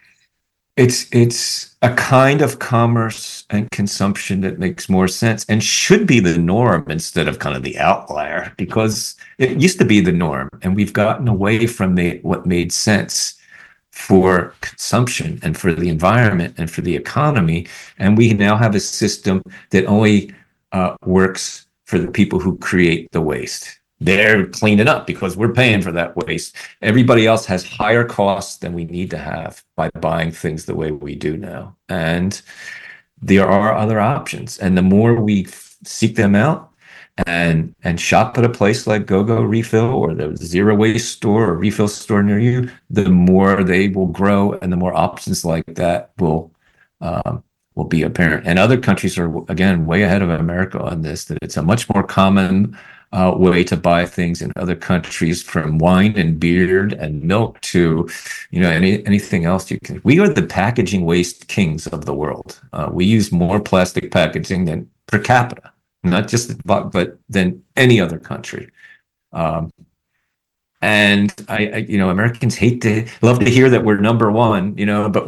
[SPEAKER 2] it's it's a kind of commerce and consumption that makes more sense and should be the norm instead of kind of the outlier, because it used to be the norm, and we've gotten away from the, what made sense for consumption and for the environment and for the economy. And we now have a system that only uh, works for the people who create the waste. They're cleaning up because we're paying for that waste. Everybody else has higher costs than we need to have by buying things the way we do now. And there are other options. And the more we f- seek them out, and and shop at a place like Go Go Refill or the zero waste store or refill store near you, the more they will grow, and the more options like that will um, will be apparent. And other countries are, again, way ahead of America on this, that it's a much more common uh, way to buy things in other countries, from wine and beer and milk to, you know, any anything else you can. We are the packaging waste kings of the world. Uh, we use more plastic packaging than per capita. Not just, but, but than any other country. Um, and I, I, you know, Americans hate to, love to hear that we're number one, you know, but we're not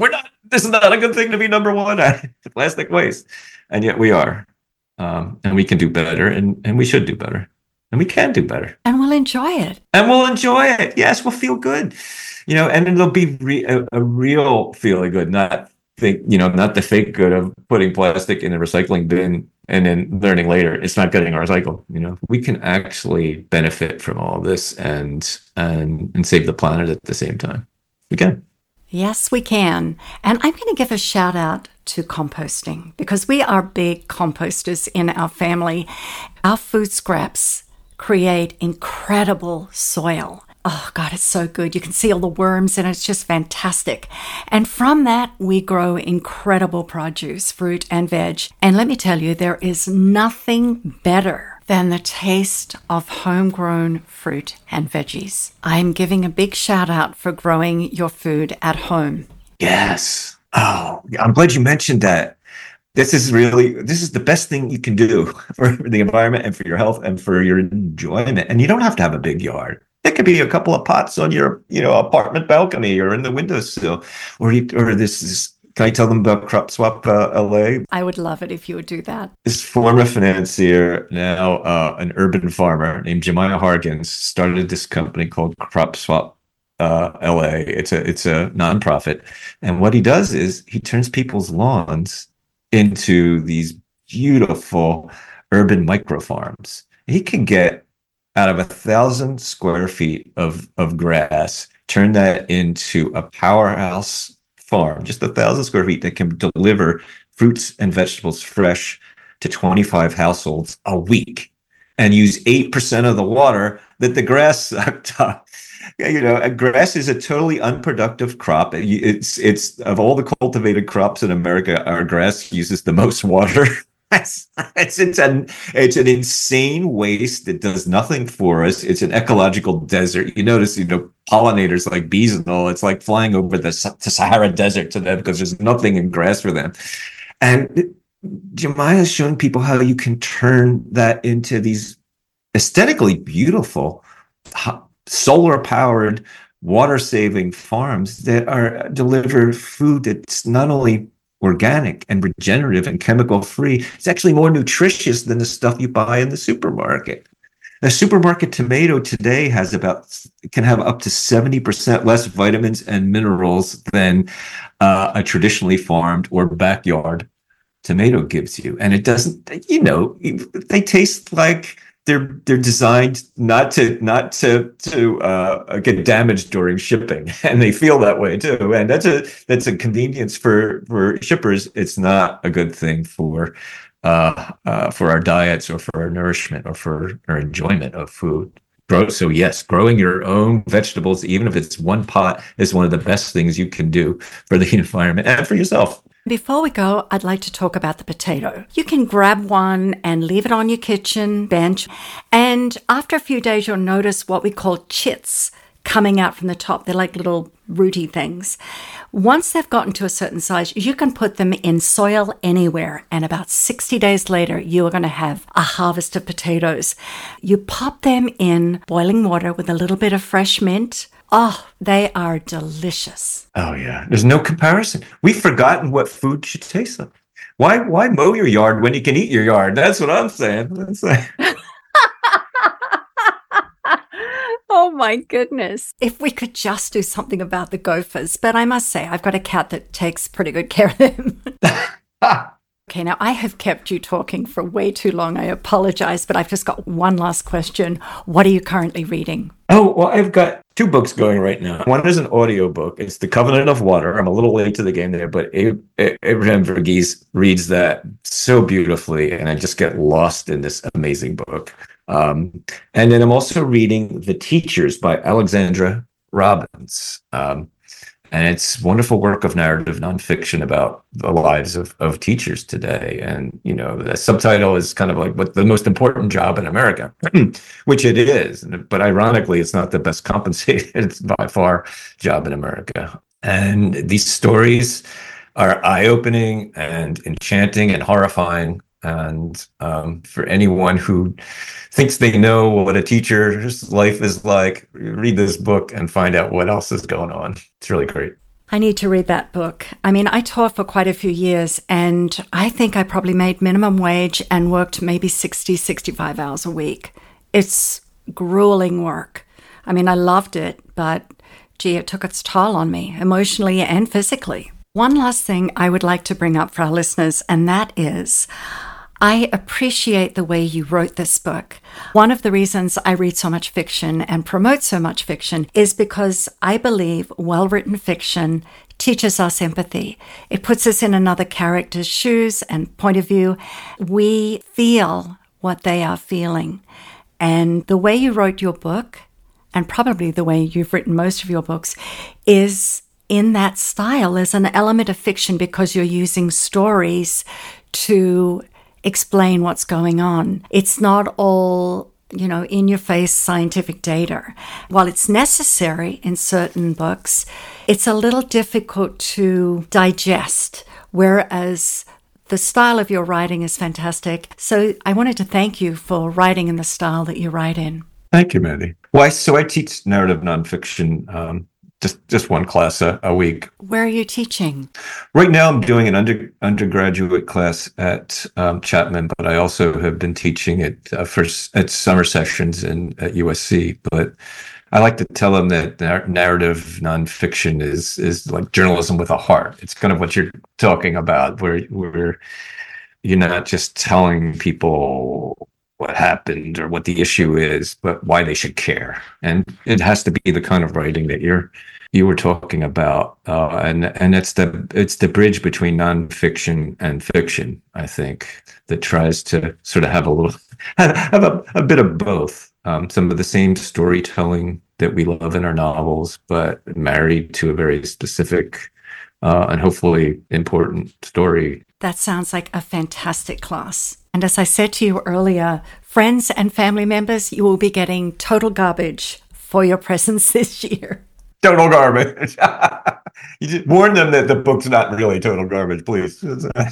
[SPEAKER 2] This is not a good thing to be number one at plastic waste. And yet we are. Um, and we can do better, and, and we should do better. And we can do better.
[SPEAKER 1] And we'll enjoy it.
[SPEAKER 2] And we'll enjoy it. Yes, we'll feel good. You know, and it'll be re- a, a real feeling good, not think, you know, not the fake good of putting plastic in a recycling bin and then learning later it's not getting recycled. You know, we can actually benefit from all this and and and save the planet at the same time. We can.
[SPEAKER 1] Yes, we can. And I'm going to give a shout out to composting because we are big composters in our family. Our food scraps create incredible soil. Oh, God, it's so good. You can see all the worms in it. It's just fantastic. And from that, we grow incredible produce, fruit and veg. And let me tell you, there is nothing better than the taste of homegrown fruit and veggies. I'm giving a big shout out for growing your food at home.
[SPEAKER 2] Yes. Oh, I'm glad you mentioned that. This is really, this is the best thing you can do for the environment and for your health and for your enjoyment. And you don't have to have a big yard. It could be a couple of pots on your, you know, apartment balcony or in the windowsill, or you, or this is. Can I tell them about Crop Swap uh, L A?
[SPEAKER 1] I would love it if you would do that.
[SPEAKER 2] This former financier, now uh, an urban farmer named Jemiah Harkins, started this company called Crop Swap uh, L A. It's a it's a nonprofit, and what he does is he turns people's lawns into these beautiful urban micro farms. He can get out of a thousand square feet of, of grass, turn that into a powerhouse farm, just a thousand square feet that can deliver fruits and vegetables fresh to twenty-five households a week and use eight percent of the water that the grass sucked up. You know, grass is a totally unproductive crop. It's, it's of all the cultivated crops in America, our grass uses the most water. It's, it's, it's, an, it's an insane waste that does nothing for us. It's an ecological desert. You notice, you know, pollinators like bees and all, it's like flying over the, the Sahara Desert to them because there's nothing in grass for them. And Jemiah has shown people how you can turn that into these aesthetically beautiful, solar-powered, water-saving farms that are deliver food that's not only organic and regenerative and chemical free, it's actually more nutritious than the stuff you buy in the supermarket. The supermarket tomato today has about, can have up to seventy percent less vitamins and minerals than uh, a traditionally farmed or backyard tomato gives you. And it doesn't, you know, they taste like they're they're designed not to not to to uh, get damaged during shipping, and they feel that way too. And that's a that's a convenience for for shippers. It's not a good thing for uh, uh, for our diets or for our nourishment or for our enjoyment of food. Grow so yes, growing your own vegetables, even if it's one pot, is one of the best things you can do for the environment and for yourself.
[SPEAKER 1] Before we go, I'd like to talk about the potato. You can grab one and leave it on your kitchen bench. And after a few days, you'll notice what we call chits coming out from the top. They're like little rooty things. Once they've gotten to a certain size, you can put them in soil anywhere. And about sixty days later, you are going to have a harvest of potatoes. You pop them in boiling water with a little bit of fresh mint. Oh, they are delicious.
[SPEAKER 2] Oh, yeah. There's no comparison. We've forgotten what food should taste like. Why why mow your yard when you can eat your yard? That's what I'm saying. That's like...
[SPEAKER 1] Oh, my goodness. If we could just do something about the gophers. But I must say, I've got a cat that takes pretty good care of them. Okay, now I have kept you talking for way too long. I apologize, but I've just got one last question. What are you currently reading?
[SPEAKER 2] Oh, well, I've got two books going right now. One is an audio book. It's The Covenant of Water. I'm a little late to the game there, but Abraham Verghese reads that so beautifully, and I just get lost in this amazing book. Um, and then I'm also reading The Teachers by Alexandra Robbins. Um, And it's wonderful work of narrative nonfiction about the lives of, of teachers today. And, you know, the subtitle is kind of like what the most important job in America, which it is. But ironically, it's not the best compensated, it's by far job in America. And these stories are eye-opening and enchanting and horrifying. And um, for anyone who thinks they know what a teacher's life is like, read this book and find out what else is going on. It's really great.
[SPEAKER 1] I need to read that book. I mean, I taught for quite a few years, and I think I probably made minimum wage and worked maybe sixty, sixty-five hours a week. It's grueling work. I mean, I loved it, but gee, it took its toll on me, emotionally and physically. One last thing I would like to bring up for our listeners, and that is, I appreciate the way you wrote this book. One of the reasons I read so much fiction and promote so much fiction is because I believe well-written fiction teaches us empathy. It puts us in another character's shoes and point of view. We feel what they are feeling. And the way you wrote your book, and probably the way you've written most of your books, is in that style. There's an element of fiction because you're using stories to explain what's going on. It's not all, you know, in-your-face scientific data. While it's necessary in certain books, it's a little difficult to digest, whereas the style of your writing is fantastic. So I wanted to thank you for writing in the style that you write in.
[SPEAKER 2] Thank you, Mandy. Well, I, so I teach narrative nonfiction, um, just just one class a, a week.
[SPEAKER 1] Where are you teaching?
[SPEAKER 2] Right now, I'm doing an under, undergraduate class at um, Chapman, but I also have been teaching it uh, for at summer sessions in at U S C. But I like to tell them that nar- narrative nonfiction is is like journalism with a heart. It's kind of what you're talking about, where where you're not just telling people what happened or what the issue is, but why they should care. And it has to be the kind of writing that you're you were talking about, uh, and and it's the it's the bridge between nonfiction and fiction, I think, that tries to sort of have a little have a, a bit of both. Um, some of the same storytelling that we love in our novels, but married to a very specific uh, and hopefully important story.
[SPEAKER 1] That sounds like a fantastic class. And as I said to you earlier, friends and family members, you will be getting Total Garbage for your presents this year.
[SPEAKER 2] Total garbage. You just warn them that the book's not really total garbage, please.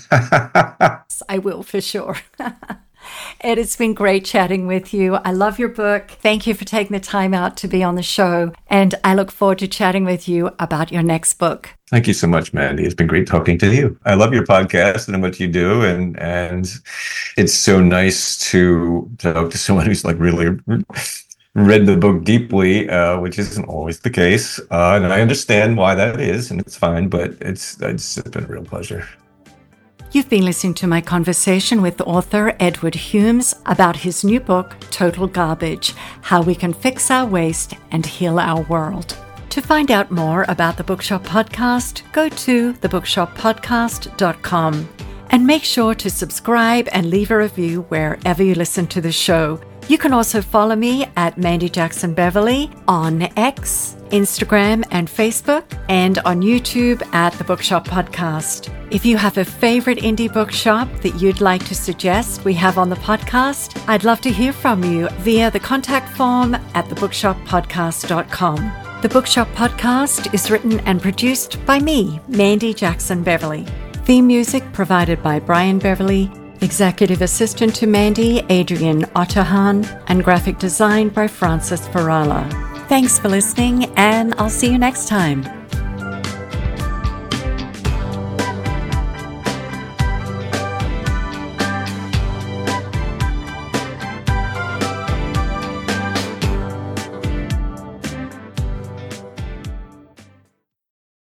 [SPEAKER 1] I will, for sure. Ed, it's been great chatting with you. I love your book. Thank you for taking the time out to be on the show. And I look forward to chatting with you about your next book.
[SPEAKER 2] Thank you so much, Mandy. It's been great talking to you. I love your podcast and what you do. And and it's so nice to talk to someone who's like really read the book deeply, uh, which isn't always the case. Uh, and I understand why that is, and it's fine, but it's, it's been a real pleasure.
[SPEAKER 1] You've been listening to my conversation with author Edward Humes about his new book, Total Garbage, How We Can Fix Our Waste and Heal Our World. To find out more about the Bookshop Podcast, go to the bookshop podcast dot com and make sure to subscribe and leave a review wherever you listen to the show. You can also follow me at Mandy Jackson Beverly on X, Instagram, and Facebook, and on YouTube at The Bookshop Podcast. If you have a favorite indie bookshop that you'd like to suggest we have on the podcast, I'd love to hear from you via the contact form at the bookshop podcast dot com. The Bookshop Podcast is written and produced by me, Mandy Jackson Beverly. Theme music provided by Brian Beverly. Executive Assistant to Mandy, Adrian Otterhan, and graphic design by Francis Farala. Thanks for listening, and I'll see you next time.